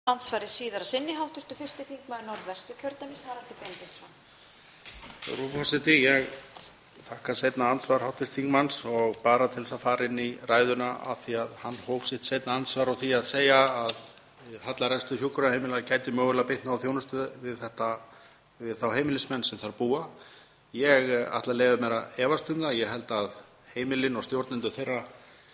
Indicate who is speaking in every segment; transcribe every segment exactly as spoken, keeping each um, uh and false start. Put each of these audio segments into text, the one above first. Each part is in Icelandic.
Speaker 1: Andsvari síðara sinni háttvirtur fyrsti þingmaður Norðvesturkjördæmis Haraldur Benediktsson.
Speaker 2: Frú forseti, ég þakka seinna andsvar háttvirts þingmanns og bara til þess að fara inn í ræðuna af því að hann hóf sitt seinna andsvar á því að segja að hallarekstur hjúkrunarheimila gæti mögulega bitnað á þjónustu við þetta við þá heimilismenn sem þar búa. Ég ætla að leyfa mér að efast um það. Ég held að heimilin og stjórnendur þeirra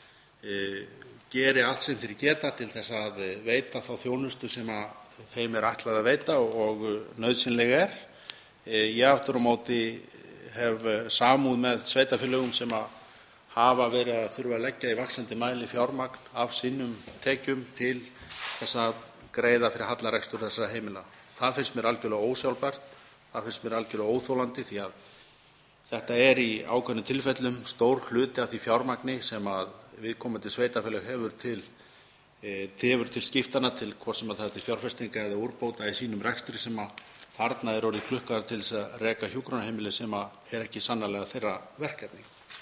Speaker 2: e, geri allt sem þeir geta til þess að veita þá þjónustu sem að þeim er ætlað að veita og, og nauðsynleg er. E, ég aftur á móti hef samúð með sveitarfélögum sem að hafa verið að þurfa að leggja í vaxandi mæli fjármagn af sínum tekjum til þess að greiða fyrir hallarekstur þessara heimila. Það finnst mér algjörlega ósjálfbært, það finnst mér algjörlega óþolandi því að þetta er í ákveðnum tilfellum stór hluti af því fjármagni sem að viðkomandi sveitarfélag hefur til, e, hefur til skiptana til hvort sem að það er til fjárfestinga eða úrbóta í sínum rekstri sem að þarna er orðið klukkar til þess að reka hjúkrunarheimili sem að er ekki sannarlega þeirra verkefni.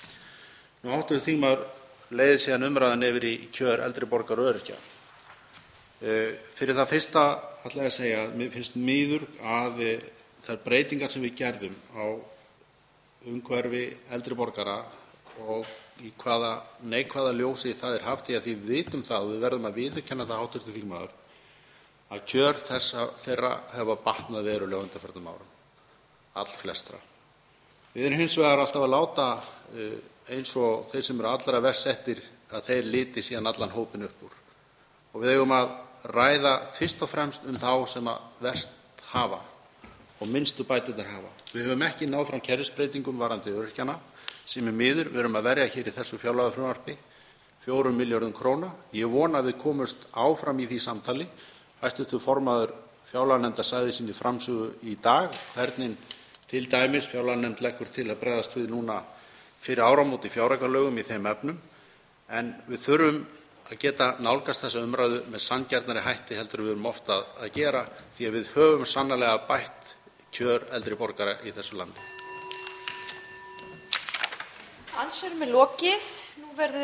Speaker 2: Nú háttvirtur þingmaður leiðir síðan umræðan yfir í kjör eldri borgara og öryrkja. E, fyrir það fyrsta ætla ég að segja að mér finnst miður að e, þær breytingar sem við gerðum á umhverfi eldri borgara og í hvaða neikvæða ljósi það er haft, því að því við vitum það og við verðum að viðurkenna það háttvirtur þingmaður að kjör þessa þeirra hefa batnað verulega á undanförnum árum, allflestra. Við erum hins vegar alltaf að láta eins og þeir sem eru allra verst settir að þeir líti síðan allan hópinn upp úr. Og við eigum að ræða fyrst og fremst um þá sem að verst hafa og minnstu bæturnar hafa. Við höfum ekki náð fram kerfisbreytingum varðandi öryrkjana sem er miður. Við erum að verja hér í þessu fjárlagafrumvarpi fjórum milljörðum króna. Ég vona að við komumst áfram í því samtali. Hæstvirtur formaður fjárlaganefndar sagði í sinni framsögu í dag hvernig til dæmis fjárlaganefnd leggur til að bregðast við núna fyrir áramót í fjáraukalögum í þeim efnum. En við þurfum að geta nálgast þessa umræðu með sanngjarnari hætti heldur en við erum ofta að gera því að við höfum sannarlega bætt kjör eldri borgara í þessu landi.
Speaker 1: Andsvörum er lokið. Nú verður